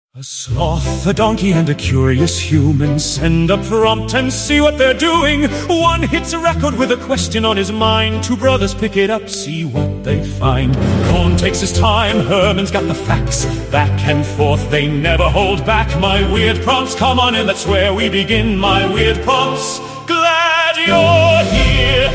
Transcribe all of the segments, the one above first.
A sloth, a donkey, and a curious human send a prompt and see what they're doing. One hits a record with a question on his mind. Two brothers pick it up, see what they find. Cohn takes his time, Herman's got the facts. Back and forth, they never hold back. My weird prompts, come on in, that's where we begin. My weird prompts, glad you're here.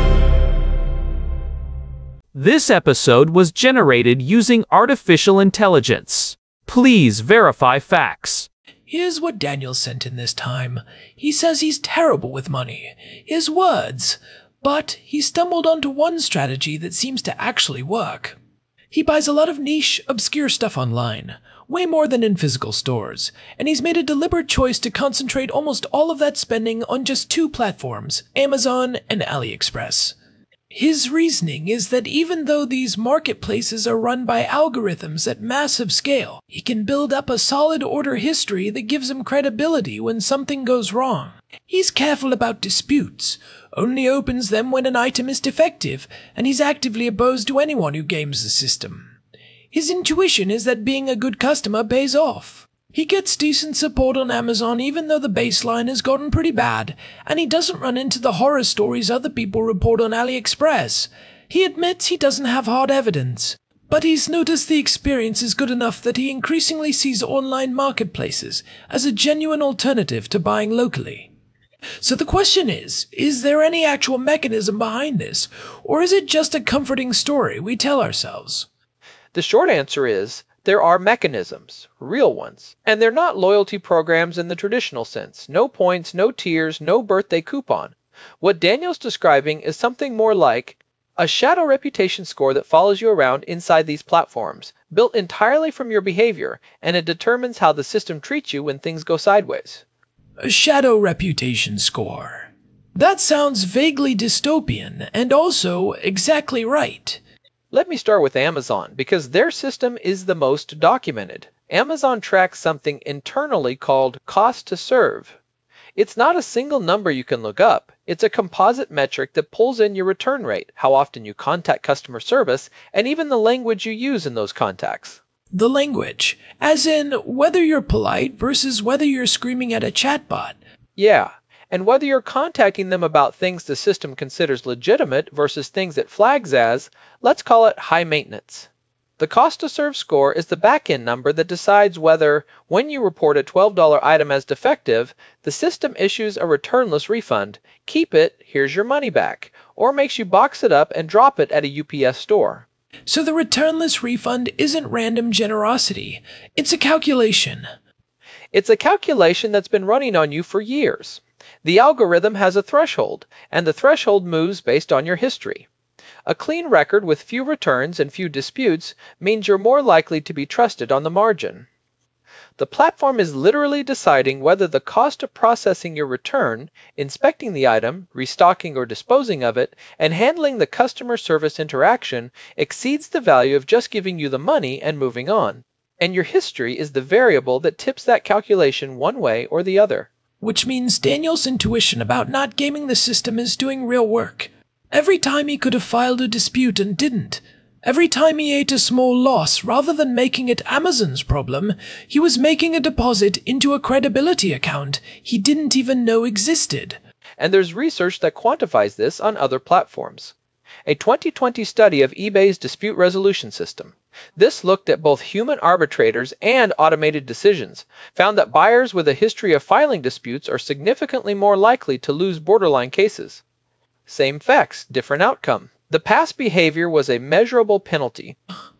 This episode was generated using artificial intelligence. Please verify facts. Here's what Daniel sent in this time. He says he's terrible with money. His words. But he stumbled onto one strategy that seems to actually work. He buys a lot of niche, obscure stuff online, way more than in physical stores, and he's made a deliberate choice to concentrate almost all of that spending on just two platforms, Amazon and AliExpress. His reasoning is that even though these marketplaces are run by algorithms at massive scale, he can build up a solid order history that gives him credibility when something goes wrong. He's careful about disputes, only opens them when an item is defective, and he's actively opposed to anyone who games the system. His intuition is that being a good customer pays off. He gets decent support on Amazon even though the baseline has gotten pretty bad, and he doesn't run into the horror stories other people report on AliExpress. He admits he doesn't have hard evidence, but he's noticed the experience is good enough that he increasingly sees online marketplaces as a genuine alternative to buying locally. So the question is there any actual mechanism behind this, or is it just a comforting story we tell ourselves? The short answer is, there are mechanisms, real ones, and they're not loyalty programs in the traditional sense. No points, no tiers, no birthday coupon. What Daniel's describing is something more like a shadow reputation score that follows you around inside these platforms, built entirely from your behavior, and it determines how the system treats you when things go sideways. A shadow reputation score. That sounds vaguely dystopian, and also exactly right. Let me start with Amazon, because their system is the most documented. Amazon tracks something internally called cost to serve. It's not a single number you can look up. It's a composite metric that pulls in your return rate, how often you contact customer service, and even the language you use in those contacts. The language, as in whether you're polite versus whether you're screaming at a chatbot. Yeah. And whether you're contacting them about things the system considers legitimate versus things it flags as, let's call it high maintenance. The cost to serve score is the back-end number that decides whether, when you report a $12 item as defective, the system issues a returnless refund, keep it, here's your money back, or makes you box it up and drop it at a UPS store. So the returnless refund isn't random generosity, it's a calculation. It's a calculation that's been running on you for years. The algorithm has a threshold, and the threshold moves based on your history. A clean record with few returns and few disputes means you're more likely to be trusted on the margin. The platform is literally deciding whether the cost of processing your return, inspecting the item, restocking or disposing of it, and handling the customer service interaction exceeds the value of just giving you the money and moving on. And your history is the variable that tips that calculation one way or the other. Which means Daniel's intuition about not gaming the system is doing real work. Every time he could have filed a dispute and didn't. Every time he ate a small loss, rather than making it Amazon's problem, he was making a deposit into a credibility account he didn't even know existed. And there's research that quantifies this on other platforms. A 2020 study of eBay's dispute resolution system. This looked at both human arbitrators and automated decisions, found that buyers with a history of filing disputes are significantly more likely to lose borderline cases. Same facts, different outcome. The past behavior was a measurable penalty.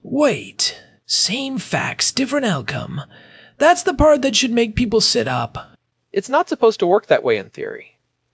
Wait, same facts, different outcome. That's the part that should make people sit up. It's not supposed to work that way in theory.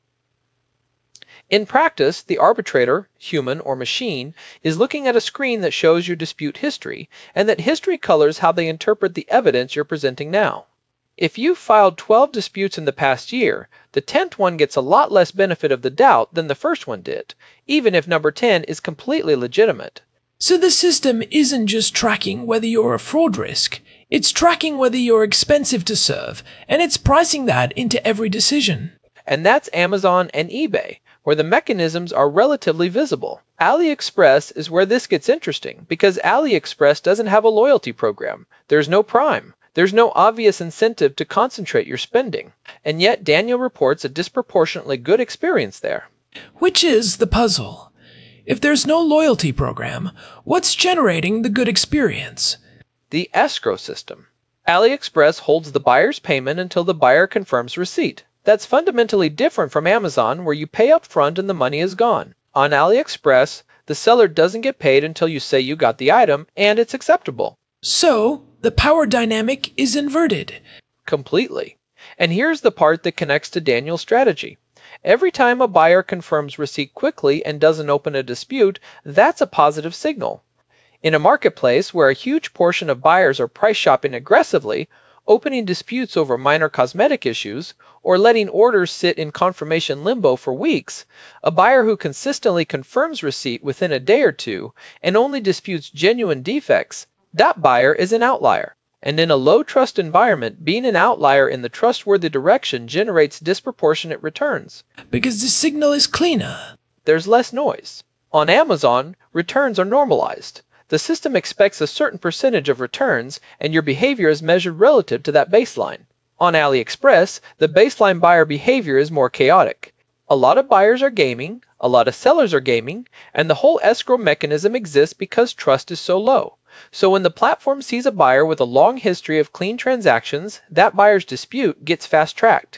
In practice, the arbitrator, human or machine, is looking at a screen that shows your dispute history, and that history colors how they interpret the evidence you're presenting now. If you've filed 12 disputes in the past year, the 10th one gets a lot less benefit of the doubt than the first one did, even if number 10 is completely legitimate. So the system isn't just tracking whether you're a fraud risk, it's tracking whether you're expensive to serve, and it's pricing that into every decision. And that's Amazon and eBay, where the mechanisms are relatively visible. AliExpress is where this gets interesting, because AliExpress doesn't have a loyalty program. There's no Prime. There's no obvious incentive to concentrate your spending, and yet Daniel reports a disproportionately good experience there. Which is the puzzle. If there's no loyalty program, what's generating the good experience? The escrow system. AliExpress holds the buyer's payment until the buyer confirms receipt. That's fundamentally different from Amazon, where you pay up front and the money is gone. On AliExpress, the seller doesn't get paid until you say you got the item and it's acceptable. So, the power dynamic is inverted. Completely. And here's the part that connects to Daniel's strategy. Every time a buyer confirms receipt quickly and doesn't open a dispute, that's a positive signal. In a marketplace where a huge portion of buyers are price shopping aggressively, opening disputes over minor cosmetic issues, or letting orders sit in confirmation limbo for weeks, a buyer who consistently confirms receipt within a day or two and only disputes genuine defects, that buyer is an outlier. And in a low-trust environment, being an outlier in the trustworthy direction generates disproportionate returns. Because the signal is cleaner. There's less noise. On Amazon, returns are normalized. The system expects a certain percentage of returns, and your behavior is measured relative to that baseline. On AliExpress, the baseline buyer behavior is more chaotic. A lot of buyers are gaming, a lot of sellers are gaming, and the whole escrow mechanism exists because trust is so low. So when the platform sees a buyer with a long history of clean transactions, that buyer's dispute gets fast-tracked.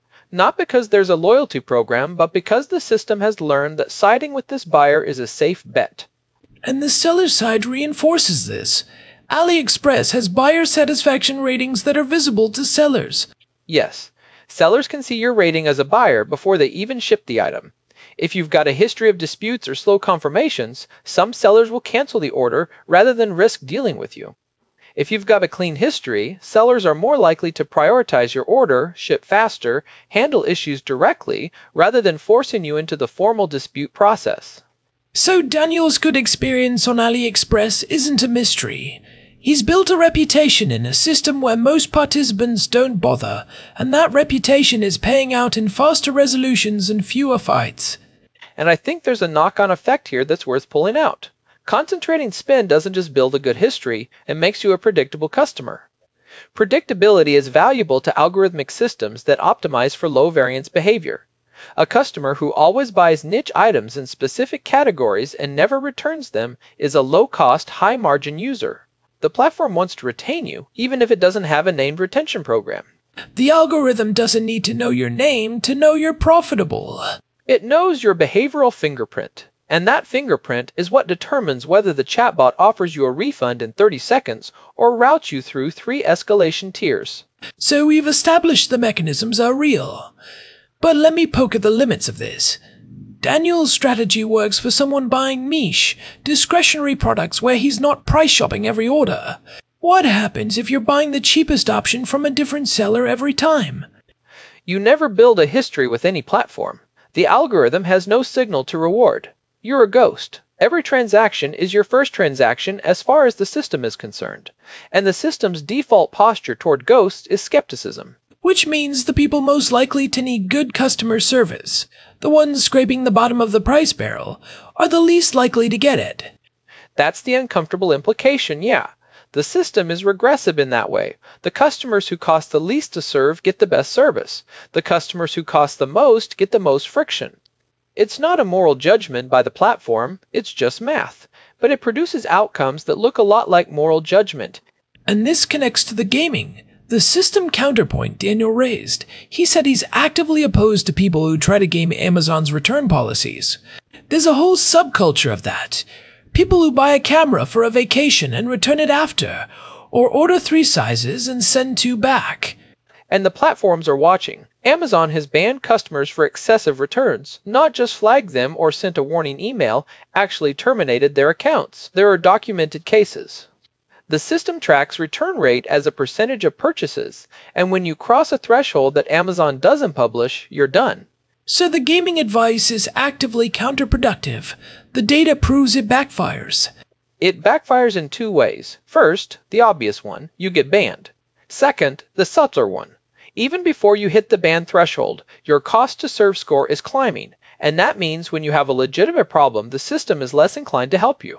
Not because there's a loyalty program, but because the system has learned that siding with this buyer is a safe bet. And the seller side reinforces this. AliExpress has buyer satisfaction ratings that are visible to sellers. Yes, sellers can see your rating as a buyer before they even ship the item. If you've got a history of disputes or slow confirmations, some sellers will cancel the order rather than risk dealing with you. If you've got a clean history, sellers are more likely to prioritize your order, ship faster, handle issues directly, rather than forcing you into the formal dispute process. So Daniel's good experience on AliExpress isn't a mystery. He's built a reputation in a system where most participants don't bother, and that reputation is paying out in faster resolutions and fewer fights. And I think there's a knock-on effect here that's worth pulling out. Concentrating spend doesn't just build a good history, it makes you a predictable customer. Predictability is valuable to algorithmic systems that optimize for low-variance behavior. A customer who always buys niche items in specific categories and never returns them is a low-cost, high-margin user. The platform wants to retain you, even if it doesn't have a named retention program. The algorithm doesn't need to know your name to know you're profitable. It knows your behavioral fingerprint, and that fingerprint is what determines whether the chatbot offers you a refund in 30 seconds or routes you through 3 escalation tiers. So we've established the mechanisms are real. But let me poke at the limits of this. Daniel's strategy works for someone buying niche, discretionary products where he's not price shopping every order. What happens if you're buying the cheapest option from a different seller every time? You never build a history with any platform. The algorithm has no signal to reward. You're a ghost. Every transaction is your first transaction as far as the system is concerned. And the system's default posture toward ghosts is skepticism. Which means the people most likely to need good customer service, the ones scraping the bottom of the price barrel, are the least likely to get it. That's the uncomfortable implication, yeah. The system is regressive in that way. The customers who cost the least to serve get the best service. The customers who cost the most get the most friction. It's not a moral judgment by the platform, it's just math. But it produces outcomes that look a lot like moral judgment. And this connects to the gaming. The system counterpoint Daniel raised. He said he's actively opposed to people who try to game Amazon's return policies. There's a whole subculture of that. People who buy a camera for a vacation and return it after, or order 3 sizes and send 2 back. And the platforms are watching. Amazon has banned customers for excessive returns, not just flagged them or sent a warning email, actually terminated their accounts. There are documented cases. The system tracks return rate as a percentage of purchases, and when you cross a threshold that Amazon doesn't publish, you're done. So the gaming advice is actively counterproductive. The data proves it backfires. It backfires in 2 ways. First, the obvious one, you get banned. Second, the subtler one. Even before you hit the ban threshold, your cost to serve score is climbing, and that means when you have a legitimate problem, the system is less inclined to help you.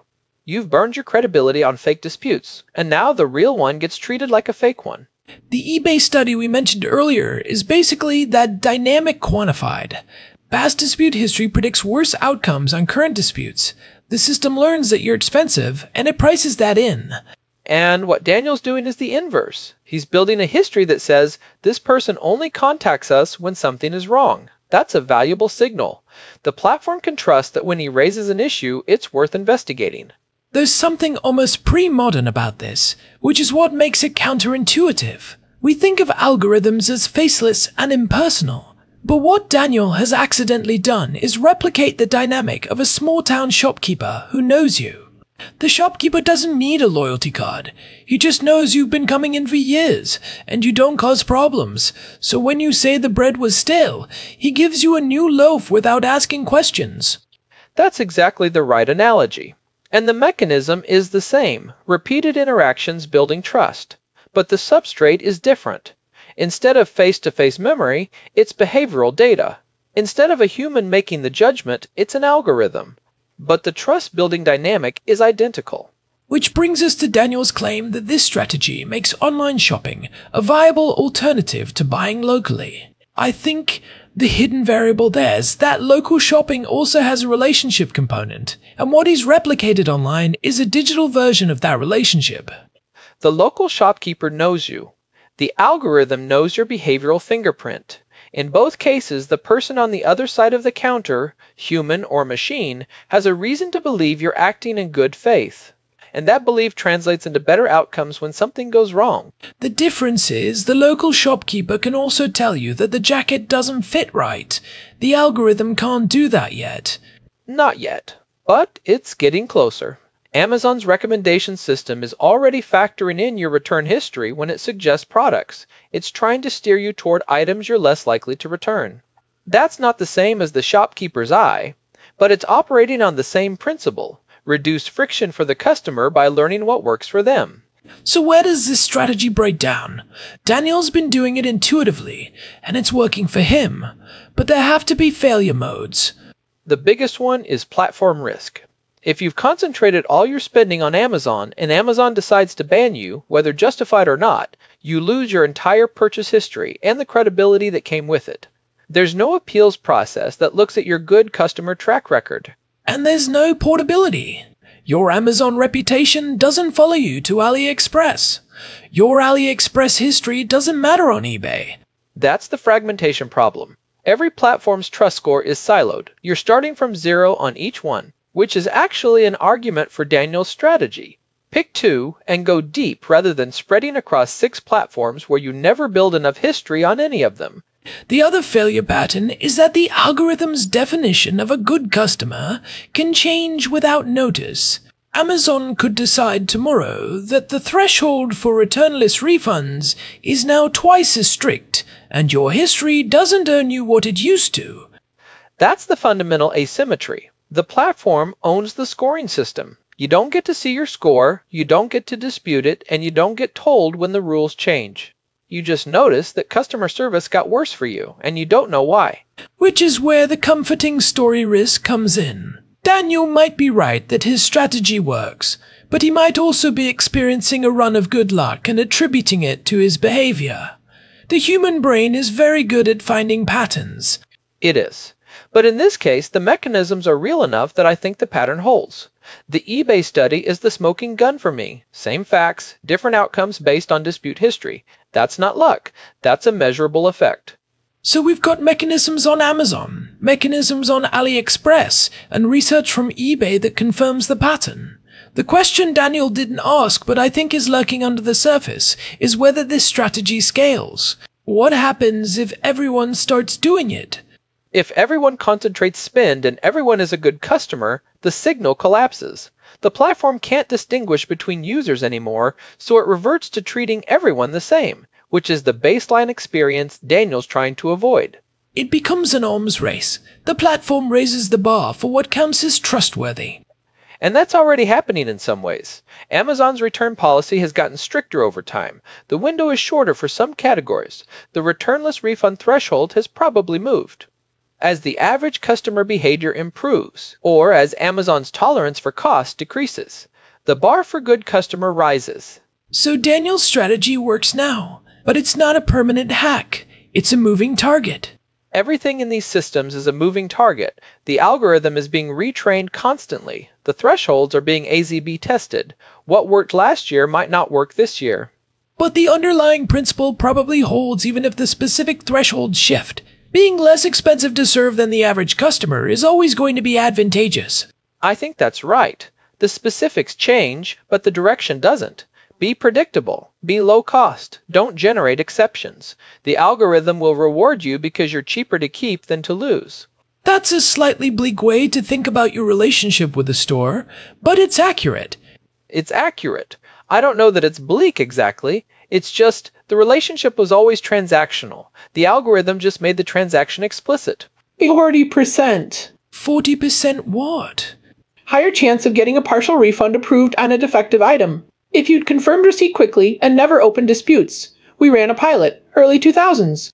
You've burned your credibility on fake disputes, and now the real one gets treated like a fake one. The eBay study we mentioned earlier is basically that dynamic quantified. Past dispute history predicts worse outcomes on current disputes. The system learns that you're expensive, and it prices that in. And what Daniel's doing is the inverse. He's building a history that says, this person only contacts us when something is wrong. That's a valuable signal. The platform can trust that when he raises an issue, it's worth investigating. There's something almost pre-modern about this, which is what makes it counterintuitive. We think of algorithms as faceless and impersonal. But what Daniel has accidentally done is replicate the dynamic of a small-town shopkeeper who knows you. The shopkeeper doesn't need a loyalty card. He just knows you've been coming in for years, and you don't cause problems. So when you say the bread was stale, he gives you a new loaf without asking questions. That's exactly the right analogy. And the mechanism is the same, repeated interactions building trust. But the substrate is different. Instead of face-to-face memory, it's behavioral data. Instead of a human making the judgment, it's an algorithm. But the trust-building dynamic is identical. Which brings us to Daniel's claim that this strategy makes online shopping a viable alternative to buying locally. I think the hidden variable there is that local shopping also has a relationship component, and what he's replicated online is a digital version of that relationship. The local shopkeeper knows you. The algorithm knows your behavioral fingerprint. In both cases, the person on the other side of the counter, human or machine, has a reason to believe you're acting in good faith. And that belief translates into better outcomes when something goes wrong. The difference is the local shopkeeper can also tell you that the jacket doesn't fit right. The algorithm can't do that yet. Not yet, but it's getting closer. Amazon's recommendation system is already factoring in your return history when it suggests products. It's trying to steer you toward items you're less likely to return. That's not the same as the shopkeeper's eye, but it's operating on the same principle. Reduce friction for the customer by learning what works for them. So where does this strategy break down? Daniel's been doing it intuitively, and it's working for him. But there have to be failure modes. The biggest one is platform risk. If you've concentrated all your spending on Amazon and Amazon decides to ban you, whether justified or not, you lose your entire purchase history and the credibility that came with it. There's no appeals process that looks at your good customer track record. And there's no portability. Your Amazon reputation doesn't follow you to AliExpress. Your AliExpress history doesn't matter on eBay. That's the fragmentation problem. Every platform's trust score is siloed. You're starting from 0 on each one, which is actually an argument for Daniel's strategy. Pick 2 and go deep rather than spreading across 6 platforms where you never build enough history on any of them. The other failure pattern is that the algorithm's definition of a good customer can change without notice. Amazon could decide tomorrow that the threshold for returnless refunds is now twice as strict, and your history doesn't earn you what it used to. That's the fundamental asymmetry. The platform owns the scoring system. You don't get to see your score, you don't get to dispute it, and you don't get told when the rules change. You just notice that customer service got worse for you, and you don't know why. Which is where the comforting story risk comes in. Daniel might be right that his strategy works, but he might also be experiencing a run of good luck and attributing it to his behavior. The human brain is very good at finding patterns. It is. But in this case, the mechanisms are real enough that I think the pattern holds. The eBay study is the smoking gun for me. Same facts, different outcomes based on dispute history. That's not luck. That's a measurable effect. So we've got mechanisms on Amazon, mechanisms on AliExpress, and research from eBay that confirms the pattern. The question Daniel didn't ask, but I think is lurking under the surface, is whether this strategy scales. What happens if everyone starts doing it? If everyone concentrates spend and everyone is a good customer, the signal collapses. The platform can't distinguish between users anymore, so it reverts to treating everyone the same, which is the baseline experience Daniel's trying to avoid. It becomes an arms race. The platform raises the bar for what counts as trustworthy. And that's already happening in some ways. Amazon's return policy has gotten stricter over time. The window is shorter for some categories. The returnless refund threshold has probably moved. As the average customer behavior improves, or as Amazon's tolerance for cost decreases, The bar for good customer rises. So Daniel's strategy works now, but it's not a permanent hack. It's a moving target. Everything in these systems is a moving target. The algorithm is being retrained constantly. The thresholds are being AZB tested. What worked last year might not work this year. But the underlying principle probably holds even if the specific thresholds shift. Being less expensive to serve than the average customer is always going to be advantageous. I think that's right. The specifics change, but the direction doesn't. Be predictable. Be low cost. Don't generate exceptions. The algorithm will reward you because you're cheaper to keep than to lose. That's a slightly bleak way to think about your relationship with the store, but it's accurate. It's accurate. I don't know that it's bleak exactly. It's just the relationship was always transactional. The algorithm just made the transaction explicit. 40%. 40% what? Higher chance of getting a partial refund approved on a defective item. If you'd confirmed receipt quickly and never opened disputes. We ran a pilot, early 2000s.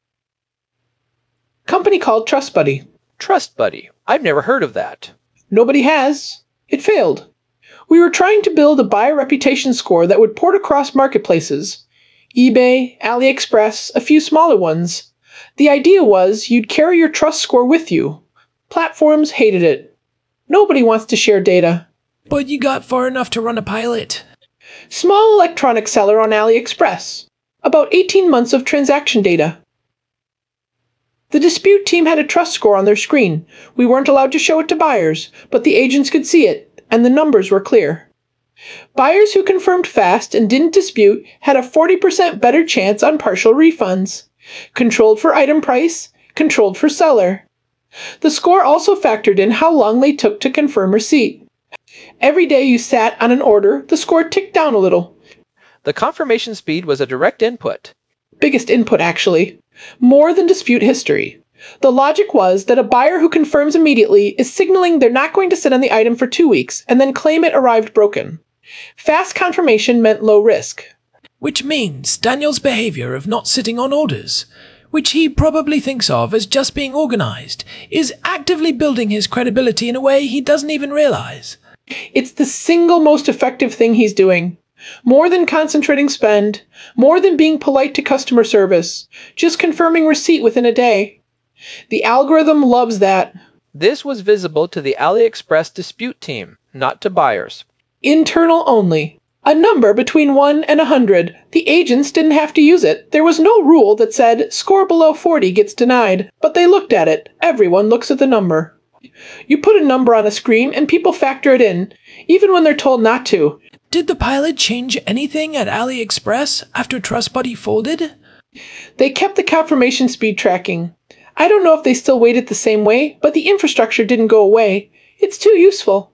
Company called TrustBuddy. TrustBuddy. I've never heard of that. Nobody has. It failed. We were trying to build a buyer reputation score that would port across marketplaces. eBay, AliExpress, a few smaller ones. The idea was you'd carry your trust score with you. Platforms hated it. Nobody wants to share data. But you got far enough to run a pilot. Small electronic seller on AliExpress. About 18 months of transaction data. The dispute team had a trust score on their screen. We weren't allowed to show it to buyers, but the agents could see it, and the numbers were clear. Buyers who confirmed fast and didn't dispute had a 40% better chance on partial refunds. Controlled for item price, controlled for seller. The score also factored in how long they took to confirm receipt. Every day you sat on an order, the score ticked down a little. The confirmation speed was a direct input. Biggest input, actually. More than dispute history. The logic was that a buyer who confirms immediately is signaling they're not going to sit on the item for 2 weeks and then claim it arrived broken. Fast confirmation meant low risk. Which means Daniel's behavior of not sitting on orders, which he probably thinks of as just being organized, is actively building his credibility in a way he doesn't even realize. It's the single most effective thing he's doing. More than concentrating spend, more than being polite to customer service, just confirming receipt within a day. The algorithm loves that. This was visible to the AliExpress dispute team, not to buyers. Internal only. A number between 1 and 100. The agents didn't have to use it. There was no rule that said, score below 40 gets denied. But they looked at it. Everyone looks at the number. You put a number on a screen and people factor it in, even when they're told not to. Did the pilot change anything at AliExpress after TrustBuddy folded? They kept the confirmation speed tracking. I don't know if they still weight it the same way, but the infrastructure didn't go away. It's too useful.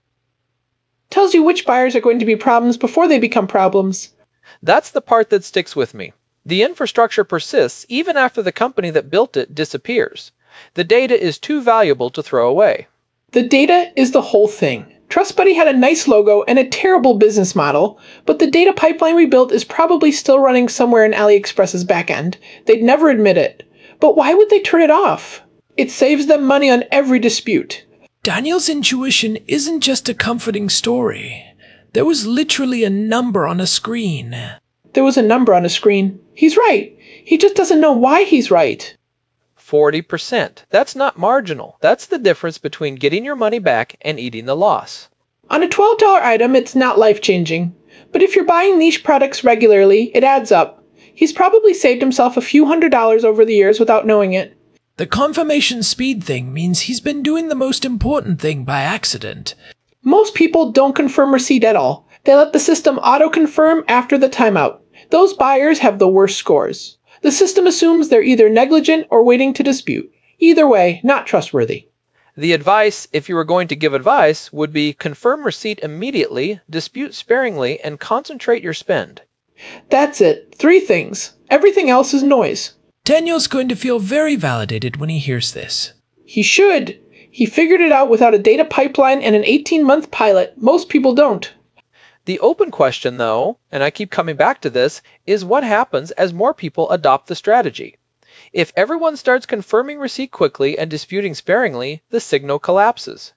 Tells you which buyers are going to be problems before they become problems. That's the part that sticks with me. The infrastructure persists even after the company that built it disappears. The data is too valuable to throw away. The data is the whole thing. TrustBuddy had a nice logo and a terrible business model, but the data pipeline we built is probably still running somewhere in AliExpress's backend. They'd never admit it. But why would they turn it off? It saves them money on every dispute. Daniel's intuition isn't just a comforting story. There was literally a number on a screen. There was a number on a screen. He's right. He just doesn't know why he's right. 40%. That's not marginal. That's the difference between getting your money back and eating the loss. On a $12 item, it's not life-changing. But if you're buying niche products regularly, it adds up. He's probably saved himself a few $100s over the years without knowing it. The confirmation speed thing means he's been doing the most important thing by accident. Most people don't confirm receipt at all. They let the system auto-confirm after the timeout. Those buyers have the worst scores. The system assumes they're either negligent or waiting to dispute. Either way, not trustworthy. The advice, if you were going to give advice, would be confirm receipt immediately, dispute sparingly, and concentrate your spend. That's it. 3 things. Everything else is noise. Daniel's going to feel very validated when he hears this. He should. He figured it out without a data pipeline and an 18-month pilot. Most people don't. The open question, though, and I keep coming back to this, is what happens as more people adopt the strategy. If everyone starts confirming receipt quickly and disputing sparingly, the signal collapses.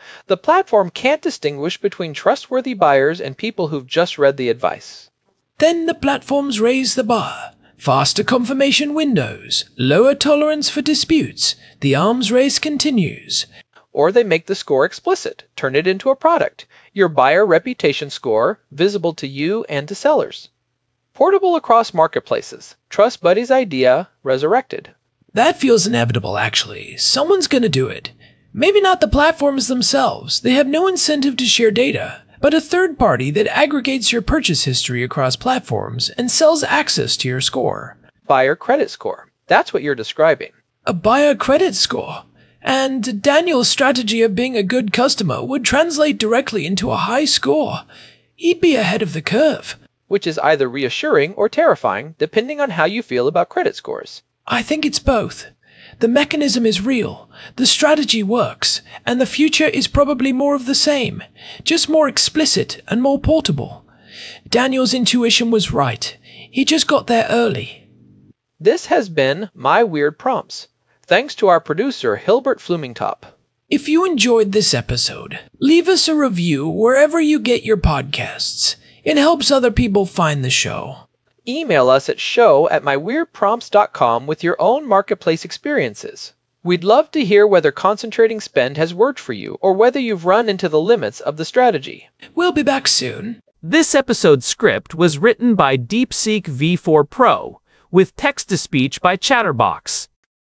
The platform can't distinguish between trustworthy buyers and people who've just read the advice. Then the platforms raise the bar. Faster confirmation windows, lower tolerance for disputes. The arms race continues. Or they make the score explicit, turn it into a product, your buyer reputation score, visible to you and to sellers. Portable across marketplaces. TrustBuddy's idea resurrected. That feels inevitable, actually. Someone's gonna do it. Maybe not the platforms themselves. They have no incentive to share data, but a third party that aggregates your purchase history across platforms and sells access to your score. Buyer credit score. That's what you're describing. A buyer credit score. And Daniel's strategy of being a good customer would translate directly into a high score. He'd be ahead of the curve. Which is either reassuring or terrifying, depending on how you feel about credit scores. I think it's both. The mechanism is real, the strategy works, and the future is probably more of the same, just more explicit and more portable. Daniel's intuition was right. He just got there early. This has been My Weird Prompts. Thanks to our producer, Hilbert Flumingtop. If you enjoyed this episode, leave us a review wherever you get your podcasts. It helps other people find the show. Email us at show@myweirdprompts.com with your own marketplace experiences. We'd love to hear whether concentrating spend has worked for you or whether you've run into the limits of the strategy. We'll be back soon. This episode's script was written by DeepSeek V4 Pro, with text-to-speech by Chatterbox.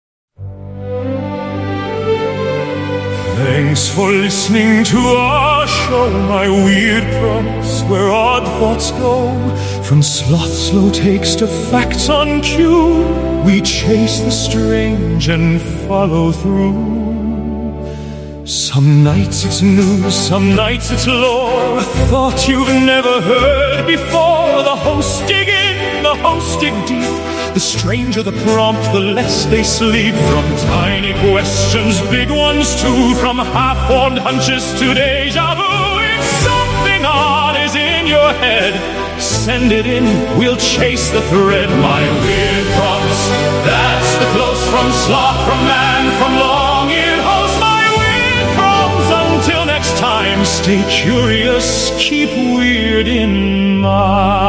Thanks for listening to our show, My Weird Prompts, where odd thoughts go. From sloth slow takes to facts on cue, we chase the strange and follow through. Some nights it's news, some nights it's lore, a thought you've never heard before. The hosts dig in, the hosts dig deep. The stranger the prompt, the less they sleep. From tiny questions, big ones too. From half-formed hunches to deja vu. If something odd is in your head, send it in, we'll chase the thread. My Weird Prompts, that's the close from sloth, from man, from long-eared host. My Weird Prompts, until next time, stay curious, keep weird in mind.